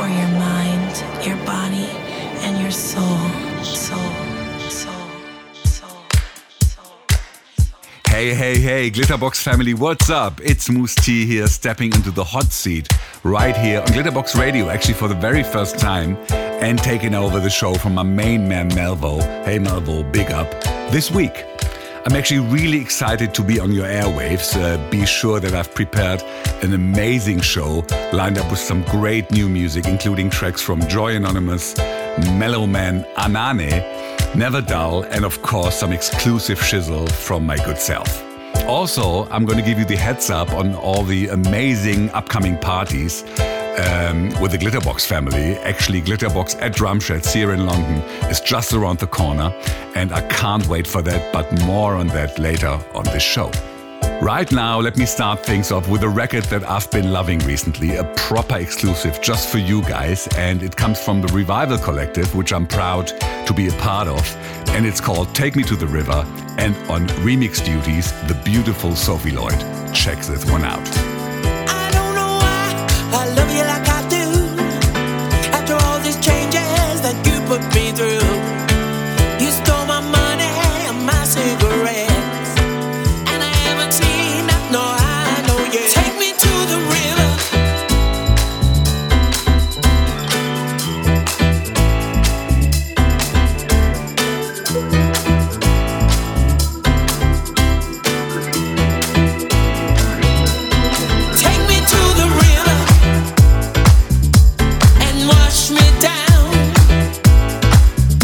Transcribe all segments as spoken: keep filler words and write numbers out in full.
for your mind, your body, and your soul. Soul, soul, soul, soul. Hey, hey, hey, Glitterbox family, what's up? It's Moose T here, stepping into the hot seat right here on Glitterbox Radio, actually for the very first time, and taking over the show from my main man, Melvo. Hey, Melvo, big up. This week, I'm actually really excited to be on your airwaves. Uh, be sure that I've prepared an amazing show, lined up with some great new music, including tracks from Joy Anonymous, Mellow Man, Anane, Never Dull, and of course some exclusive shizzle from my good self. Also, I'm going to give you the heads up on all the amazing upcoming parties um, with the Glitterbox family. Actually, Glitterbox at Drumsheds here in London is just around the corner, and I can't wait for that, but more on that later on this show. Right now, let me start things off with a record that I've been loving recently, a proper exclusive just for you guys, and it comes from the Revival Collective, which I'm proud to be a part of, and it's called Take Me to the River, and on remix duties, the beautiful Sophie Lloyd. Check this one out. I don't know why I love you like I do. After all these changes that you put me through, you stole my money and my cigarettes. No, I know you. Take me to the river. Take me to the river and wash me down.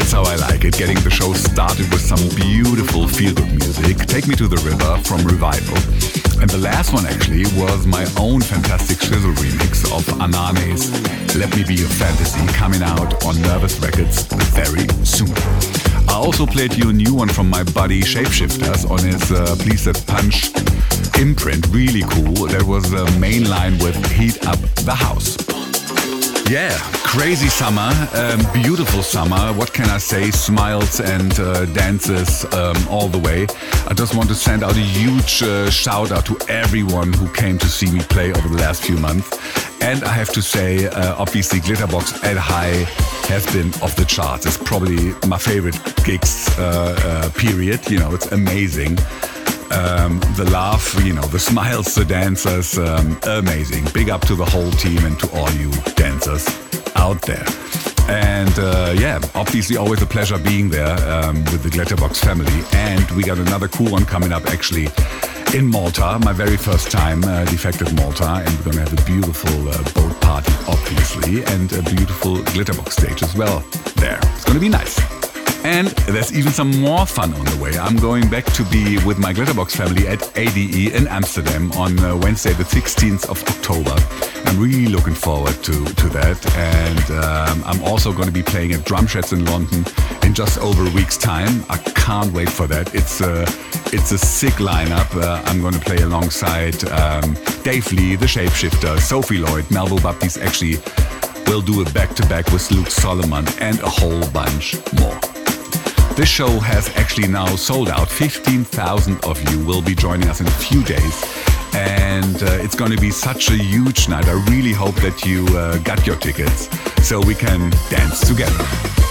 That's how I like it, getting the show started with some beautiful feel-good music. Take Me to the River from Revival. And the last one actually was my own fantastic shizzle remix of Anane's Let Me Be Your Fantasy, coming out on Nervous Records very soon. I also played you a new one from my buddy Shapeshifters on his uh, Please That Punch imprint. Really cool. That was a main line with Heat Up the House. Yeah, crazy summer, um, beautiful summer. What can I say? Smiles and uh, dances um, all the way. I just want to send out a huge uh, shout out to everyone who came to see me play over the last few months. And I have to say, uh, obviously, Glitterbox at High has been off the charts. It's probably my favorite gigs uh, uh, period. You know, it's amazing. Um, the laugh, you know, the smiles, the dancers, um, amazing. Big up to the whole team and to all you dancers out there. And uh, yeah, obviously always a pleasure being there um, with the Glitterbox family. And we got another cool one coming up actually in Malta, my very first time, uh, Defected Malta. And we're going to have a beautiful uh, boat party, obviously, and a beautiful Glitterbox stage as well there. It's going to be nice. And there's even some more fun on the way. I'm going back to be with my Glitterbox family at A D E in Amsterdam on uh, Wednesday the sixteenth of October. I'm really looking forward to, to that. And um, I'm also going to be playing at Drumsheds in London in just over a week's time. I can't wait for that. It's a, it's a sick lineup. Uh, I'm going to play alongside um, Dave Lee, The Shapeshifter, Sophie Lloyd, Melville Baptiste. Actually, we'll do a back-to-back with Luke Solomon and a whole bunch more. This show has actually now sold out. fifteen thousand of you will be joining us in a few days. And uh, it's going to be such a huge night. I really hope that you uh, got your tickets so we can dance together.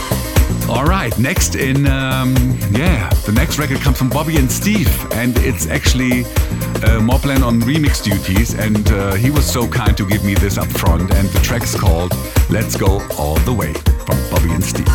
All right, next in, um, yeah, the next record comes from Bobby and Steve. And it's actually uh, Mobland on remix duties. And uh, he was so kind to give me this up front. And the track's called Let's Go All the Way from Bobby and Steve.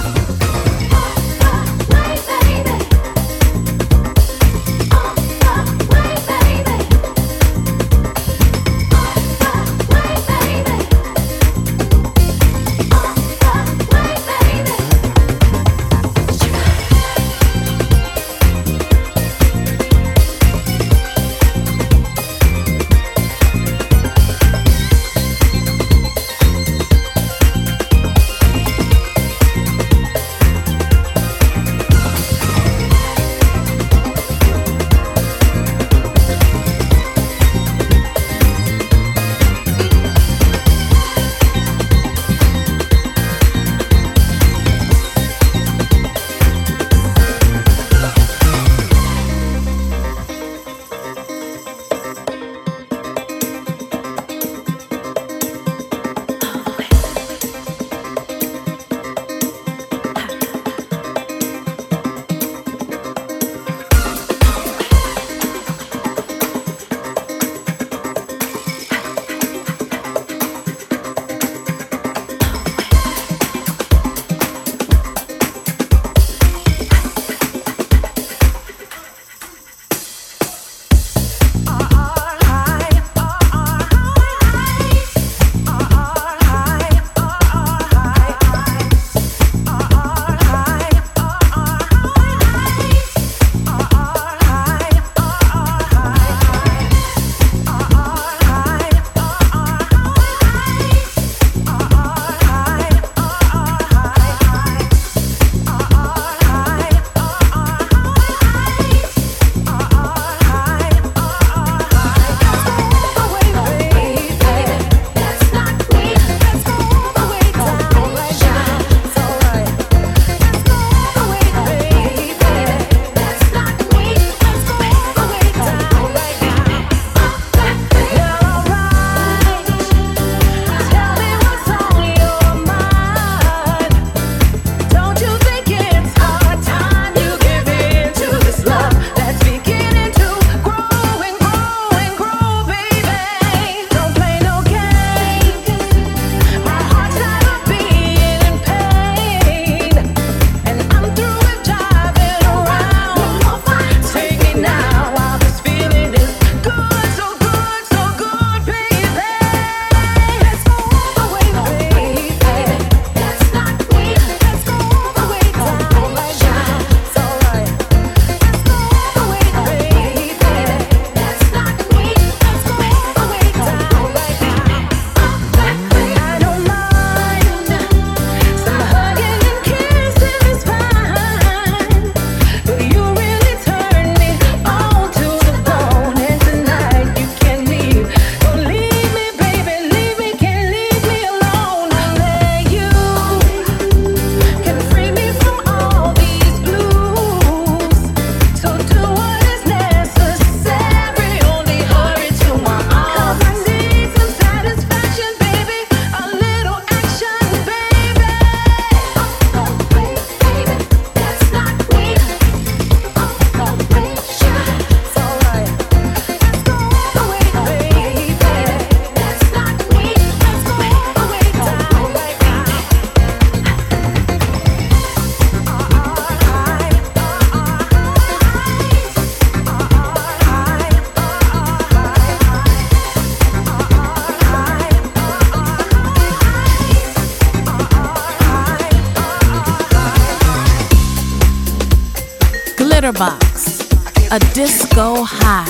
Glitterbox, a disco high.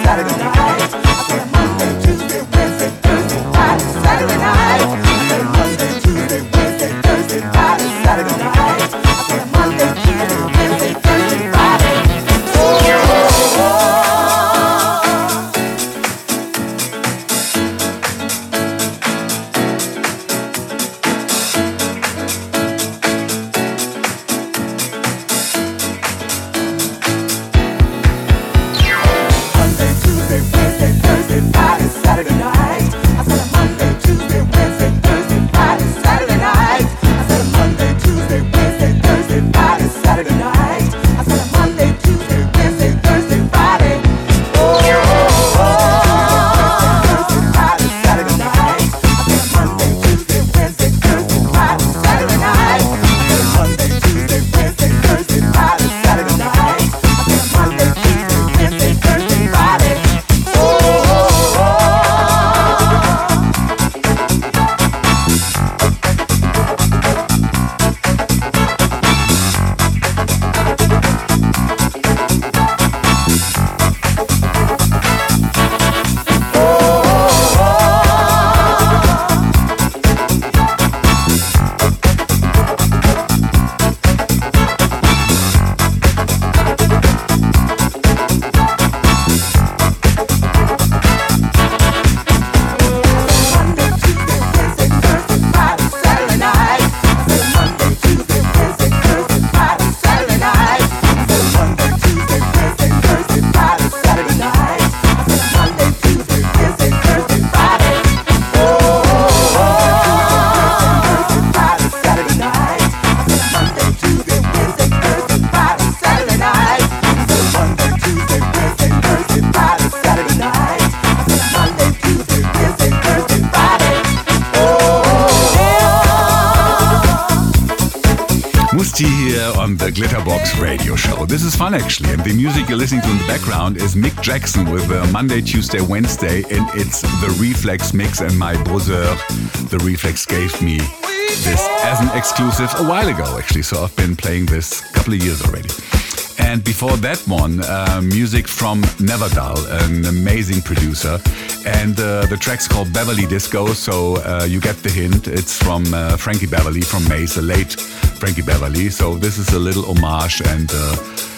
Here on the Glitterbox radio show. This is fun actually, and the music you're listening to in the background is Mick Jackson with uh, Monday, Tuesday, Wednesday, and it's the Reflex mix, and my brother, the Reflex, gave me this as an exclusive a while ago actually, so I've been playing this a couple of years already. And before that one, uh, music from Neverdal, an amazing producer. And uh, the track's called Beverly Disco, so uh, you get the hint. It's from uh, Frankie Beverly from Maze, the late Frankie Beverly. So this is a little homage and uh,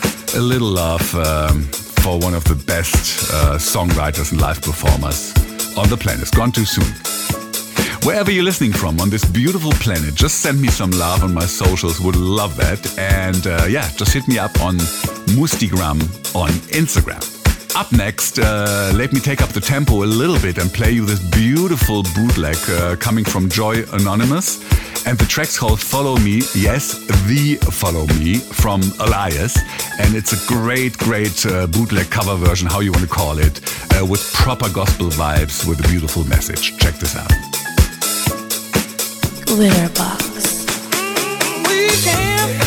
a little love um, for one of the best uh, songwriters and live performers on the planet. Gone too soon. Wherever you're listening from on this beautiful planet, just send me some love on my socials. Would love that. And uh, yeah, just hit me up on Mustigram on Instagram. Up next, uh, let me take up the tempo a little bit and play you this beautiful bootleg uh, coming from Joy Anonymous. And the track's called Follow Me. Yes, the Follow Me from Elias. And it's a great, great uh, bootleg cover version, how you want to call it, uh, with proper gospel vibes with a beautiful message. Check this out. Glitterbox. We can.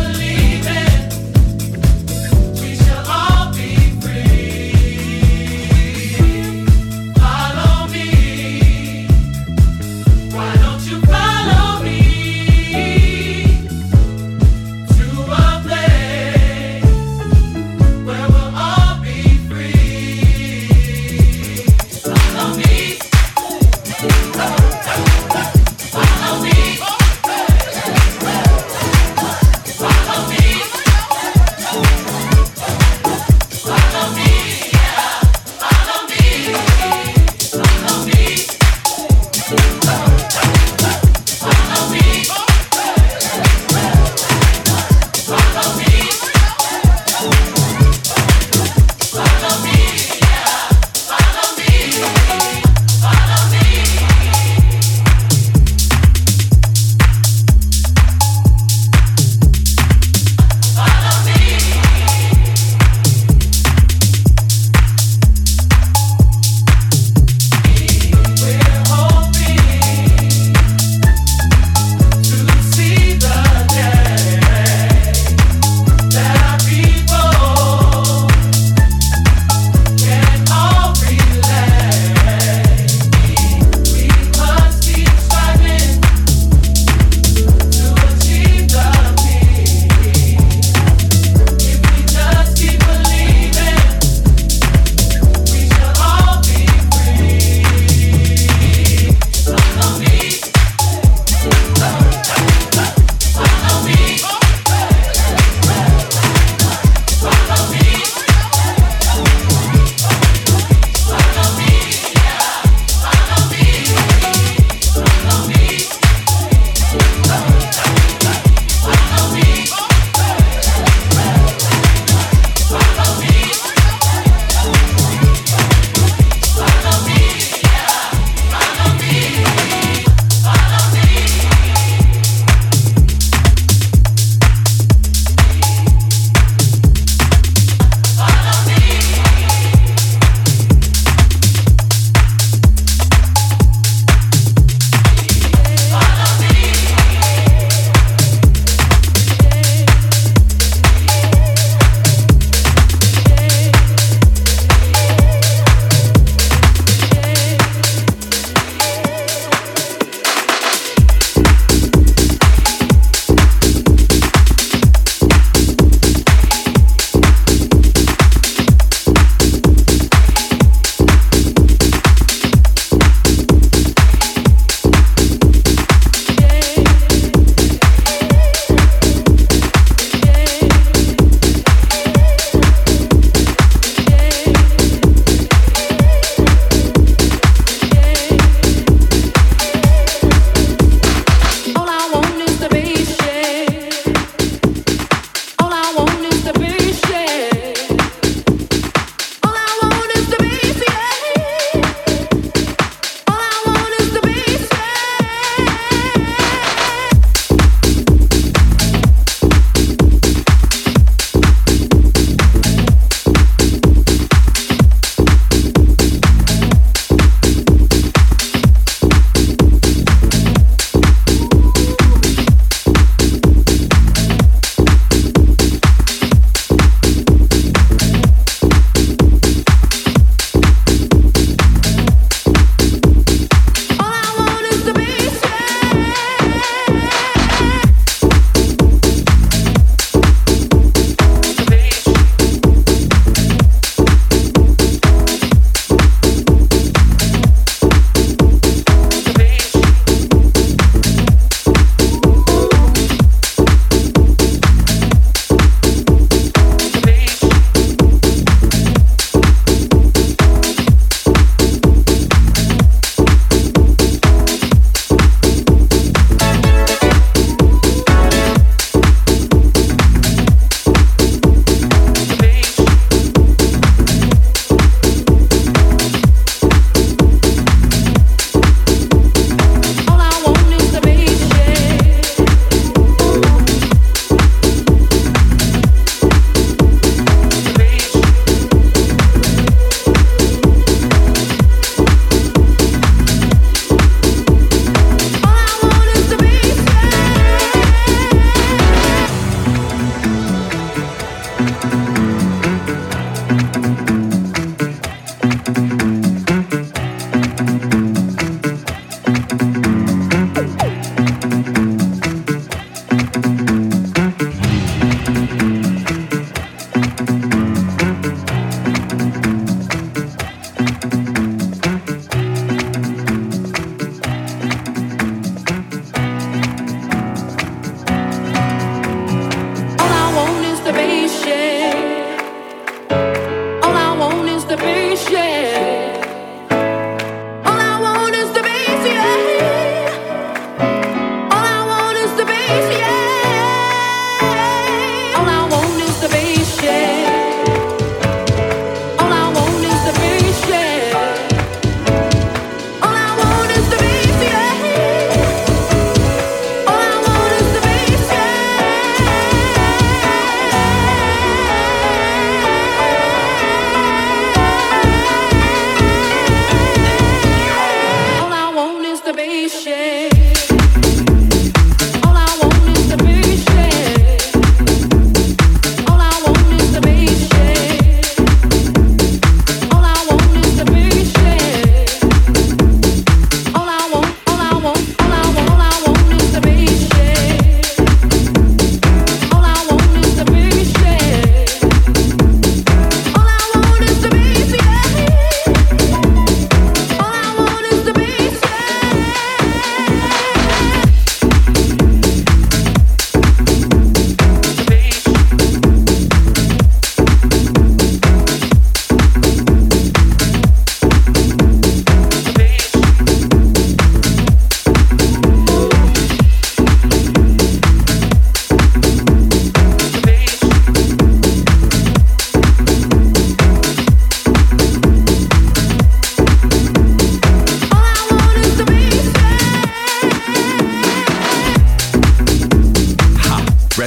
Free.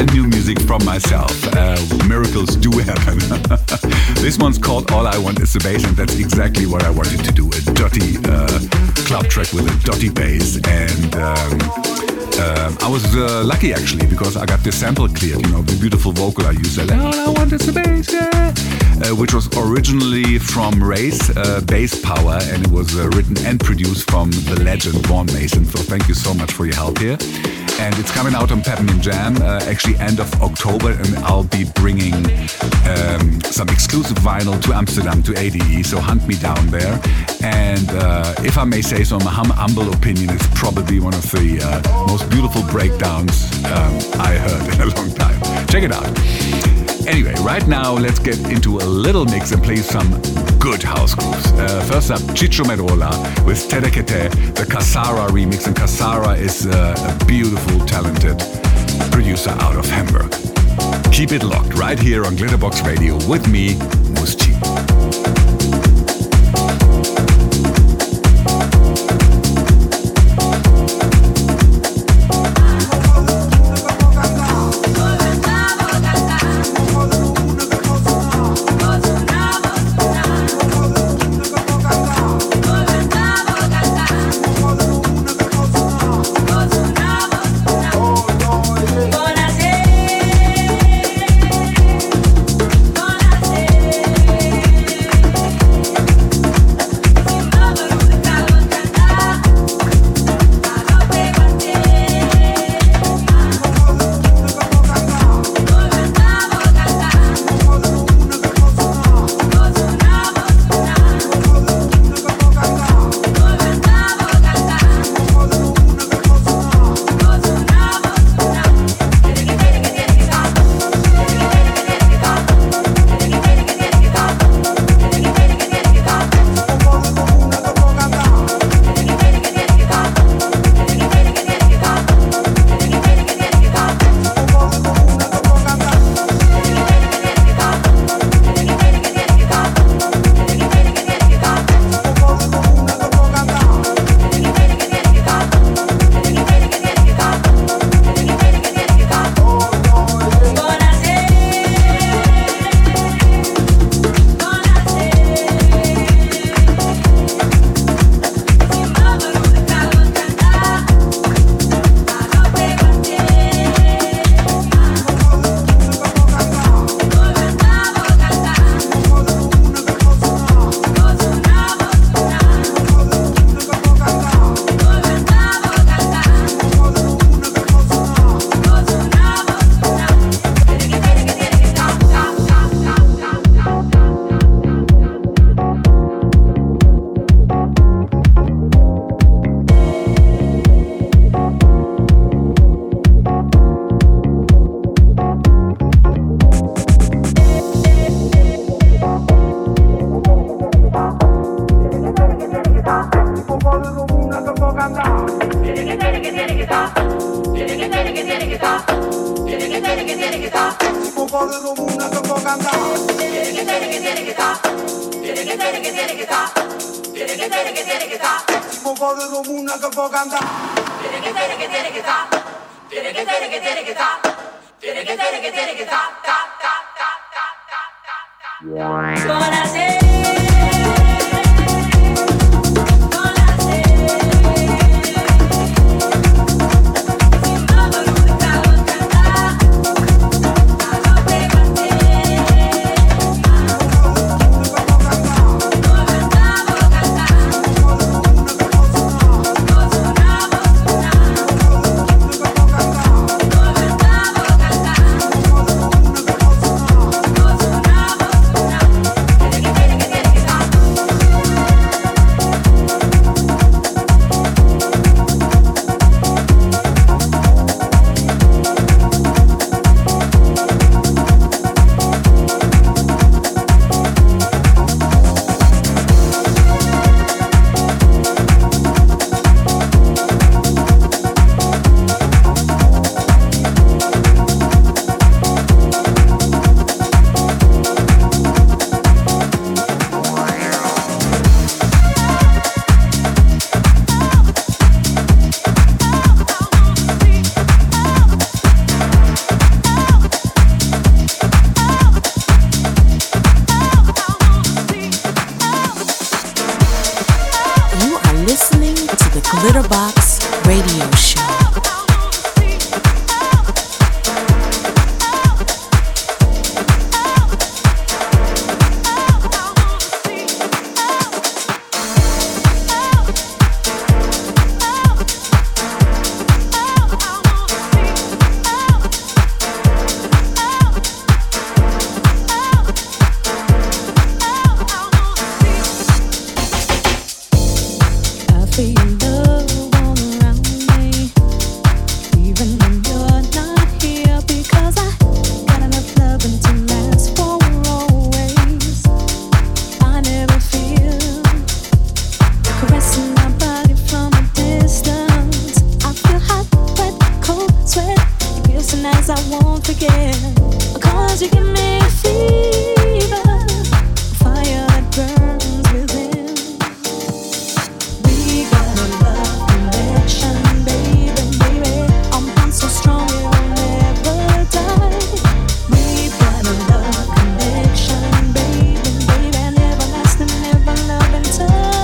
brand new music from myself. Uh, miracles do happen. This one's called All I Want Is the Bass, and that's exactly what I wanted to do. A dirty uh, club track with a dirty bass. And um, um, I was uh, lucky actually, because I got the sample cleared, you know, the beautiful vocal I used. Like, all I want is the bass, yeah. Uh, which was originally from Ray's uh, Bass Power, and it was uh, written and produced from the legend Vaughn Mason. So thank you so much for your help here. And it's coming out on Peppermint Jam, uh, actually end of October, and I'll be bringing um, some exclusive vinyl to Amsterdam, to A D E, so hunt me down there. And uh, if I may say so, in my hum- humble opinion, it's probably one of the uh, most beautiful breakdowns um, I heard in a long time. Check it out. Anyway, right now, let's get into a little mix and play some good house grooves. Uh, first up, Chicho Merola with Tedekete, the Kasara remix. And Kasara is uh, a beautiful, talented producer out of Hamburg. Keep it locked right here on Glitterbox Radio with me, Mousse T. Get dancing as I won't forget. Cause you give me fever, fire that burns within. We got a love connection, baby, baby. I'm bound so strong it will never die. We got a love connection, baby, baby. Never lasting, never loving time.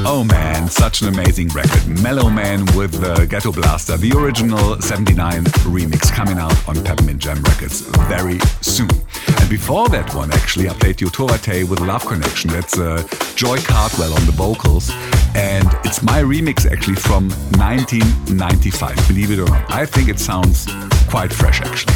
Oh man, such an amazing record. Mellow Man with the Ghetto Blaster, the original seventy-nine remix coming out on Peppermint Jam Records very soon. And before that one, actually, I played you Torate with Love Connection. That's uh, Joy Cardwell on the vocals. And it's my remix actually from nineteen ninety-five, believe it or not. I think it sounds quite fresh actually.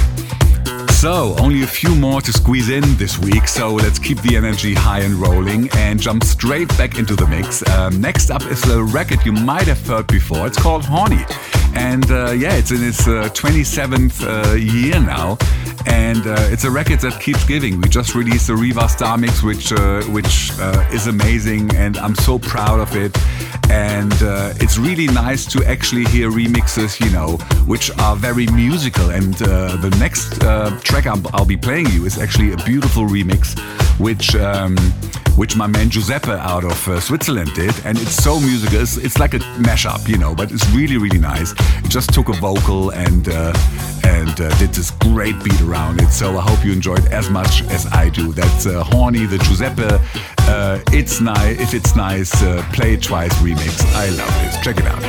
So, only a few more to squeeze in this week, so let's keep the energy high and rolling and jump straight back into the mix. Um, next up is a record you might have heard before. It's called Horny. And uh, yeah, it's in its uh, twenty-seventh uh, year now. And uh, it's a record that keeps giving. We just released the Riva Star Mix, which uh, which uh, is amazing, and I'm so proud of it. And uh, it's really nice to actually hear remixes, you know, which are very musical. And uh, the next uh, track I'll, I'll be playing you is actually a beautiful remix, which um, which my man Giuseppe out of uh, Switzerland did. And it's so musical. It's, it's like a mashup, you know, but it's really, really nice. It just took a vocal and uh, and uh, did this great beat around it. So I hope you enjoyed as much as I do. That's uh, Horny, the Giuseppe uh, It's Nice, If It's Nice, uh, Play It Twice remix. I love this. Check it out.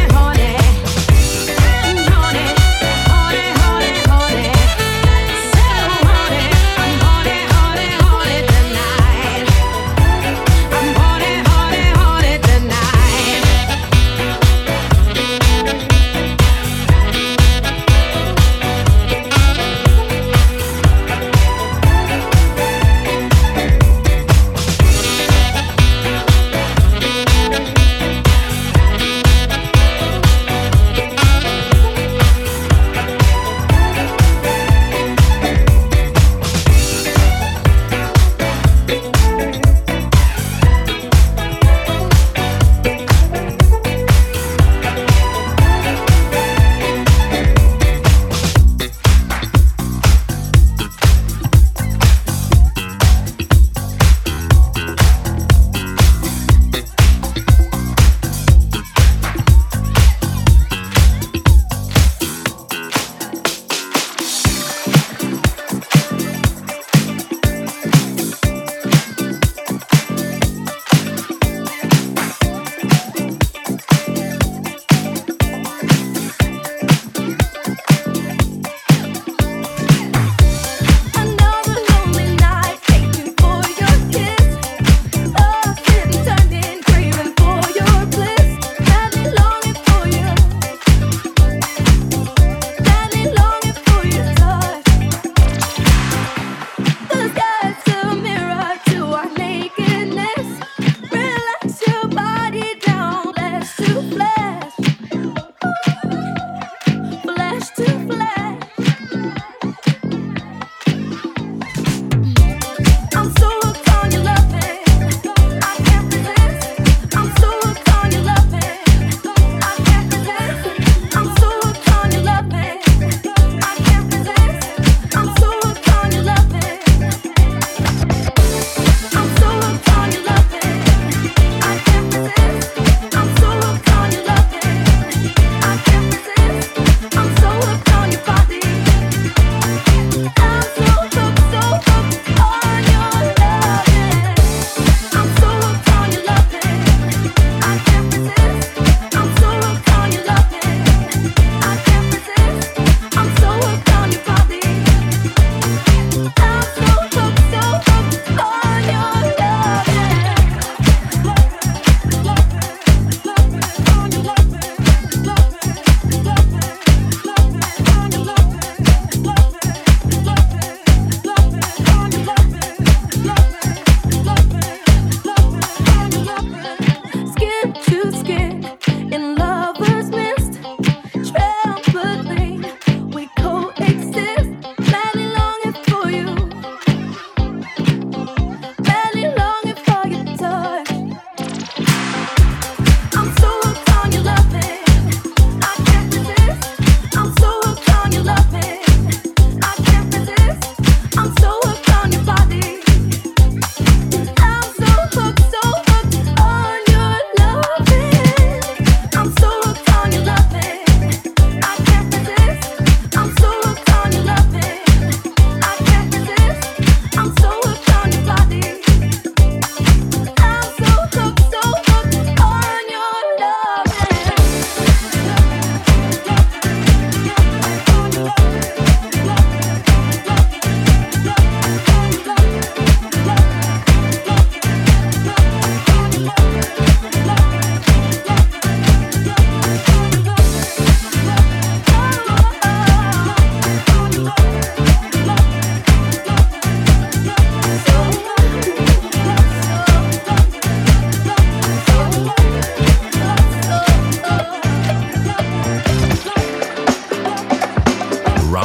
Say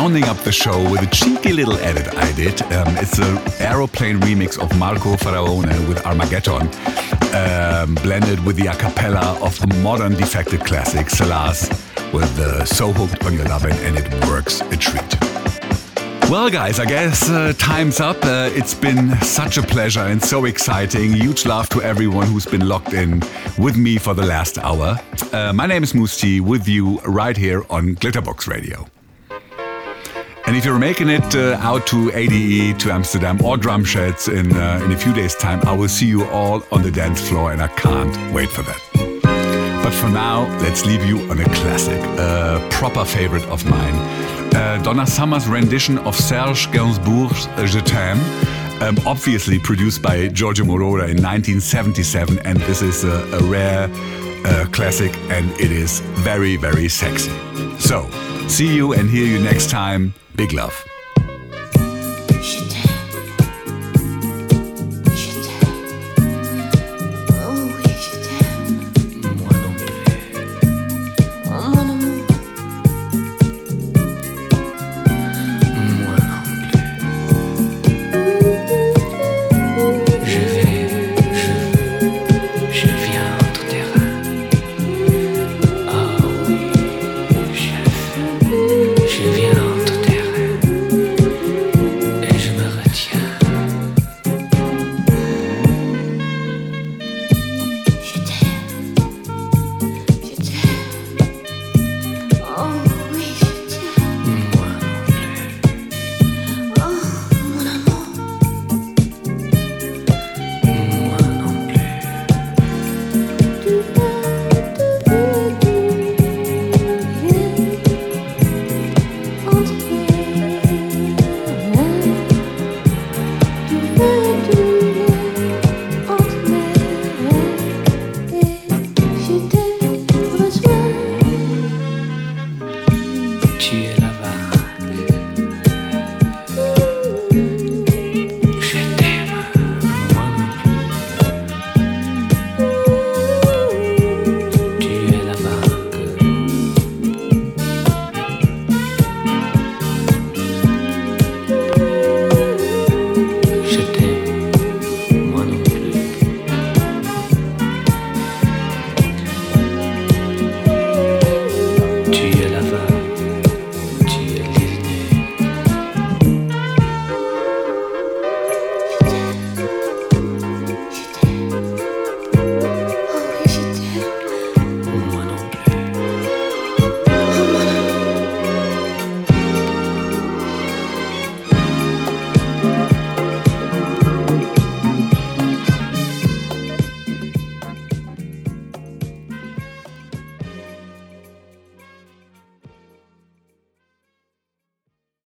rounding up the show with a cheeky little edit I did. Um, it's an aeroplane remix of Marco Faraone with Armageddon, um, blended with the a cappella of the modern defected classic Salas with uh, So Hooked on Your Lovin', and it works a treat. Well, guys, I guess uh, time's up. Uh, it's been such a pleasure and so exciting. Huge love to everyone who's been locked in with me for the last hour. Uh, my name is Mousse T, with you right here on Glitterbox Radio. And if you're making it uh, out to A D E, to Amsterdam or Drumsheds in, uh, in a few days' time, I will see you all on the dance floor, and I can't wait for that. But for now, let's leave you on a classic, a proper favorite of mine. Uh, Donna Summer's rendition of Serge Gainsbourg's Je t'aime, um, obviously produced by Giorgio Moroder in nineteen seventy-seven, and this is a, a rare uh, classic, and it is very, very sexy. So, see you and hear you next time. Big love. Je t'aime.